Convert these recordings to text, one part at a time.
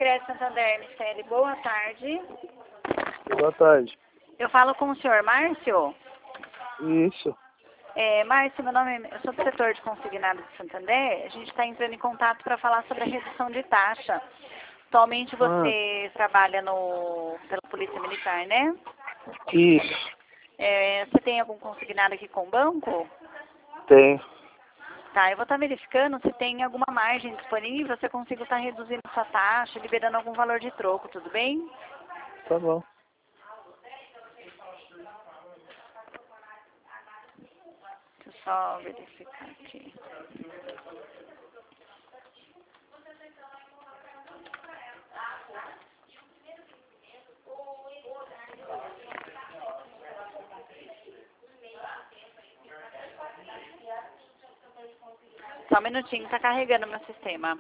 Crédito Santander, Michele, boa tarde. Boa tarde. Eu falo com o senhor Márcio. Isso. Márcio, meu nome eu sou do setor de consignado de Santander. A gente está entrando em contato para falar sobre a redução de taxa. Atualmente você trabalha pela Polícia Militar, né? Isso. Você tem algum consignado aqui com o banco? Tenho. Tá, eu vou estar verificando se tem alguma margem disponível, se eu consigo estar reduzindo sua taxa, liberando algum valor de troco, tudo bem? Tá bom. Deixa eu só verificar aqui. Só um minutinho, tá carregando meu sistema.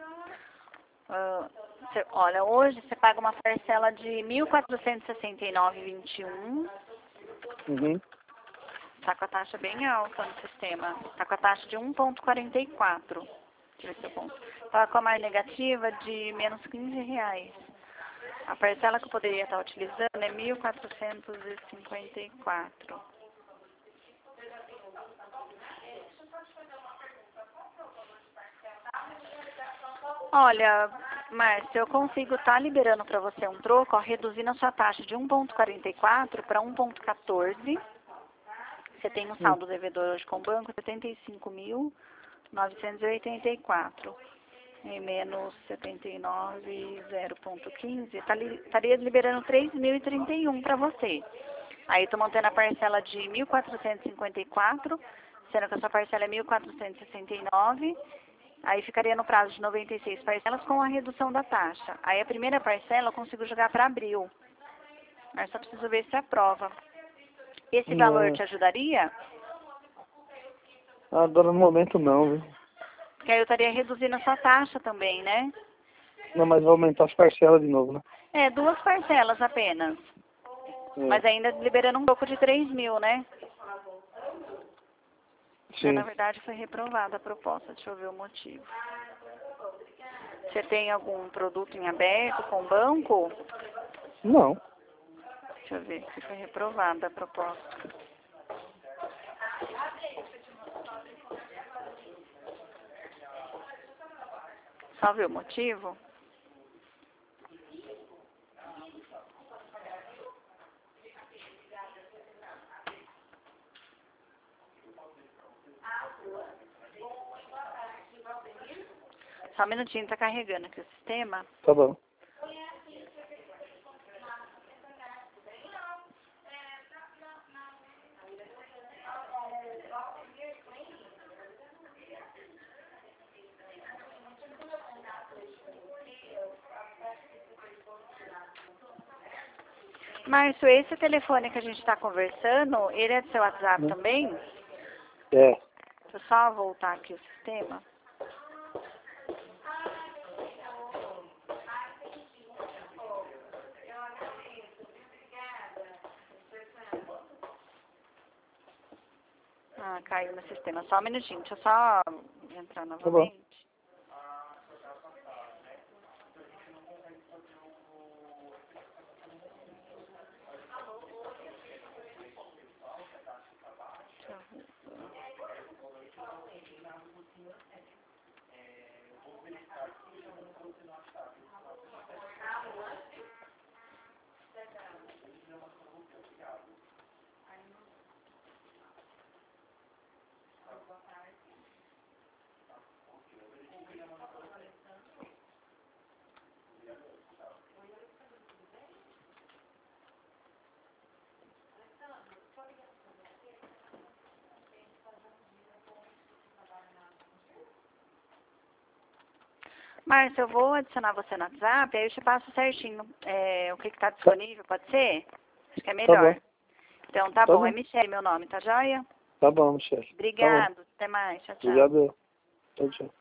Olha, hoje você paga uma parcela de R$ 1.469,21. Uhum. Tá com a taxa bem alta no sistema. Tá com a taxa de 1,44. Deixa eu ver se eu conto. Tá com a mais negativa de menos R$ 15. A parcela que eu poderia estar utilizando é 1.454. Olha, Márcio, eu consigo estar liberando para você um troco, ó, reduzindo a sua taxa de 1,44 para 1,14. Você tem um saldo devedor hoje com o banco de 75.984. E menos 79, 0,15. Estaria liberando 3.031 para você. Aí estou mantendo a parcela de 1.454, sendo que a sua parcela é 1.469. Aí ficaria no prazo de 96 parcelas com a redução da taxa. Aí a primeira parcela eu consigo jogar para abril. Mas só preciso ver se aprova. Esse valor te ajudaria? Agora no momento não, viu? Porque aí eu estaria reduzindo a sua taxa também, né? Não, mas vai aumentar as parcelas de novo, né? 2 parcelas apenas. Mas ainda liberando um pouco de 3.000, né? Sim. Na verdade foi reprovada a proposta, deixa eu ver o motivo. Você tem algum produto em aberto com o banco? Não. Deixa eu ver se foi reprovada a proposta. Só ver o motivo? Só um minutinho, tá carregando aqui o sistema. Tá bom. Márcio, esse telefone que a gente está conversando, ele é do seu WhatsApp também? É. Deixa eu só voltar aqui o sistema. Caiu no sistema. Só um minutinho, deixa eu só entrar novamente. Márcio, eu vou adicionar você no WhatsApp, aí eu te passo certinho o que está disponível, pode ser? Acho que é melhor. Tá bom. Então tá bom, é Michele meu nome, tá joia? Tá bom, Michele. Obrigado, até mais, tchau, tchau. Obrigado. Tchau, tchau.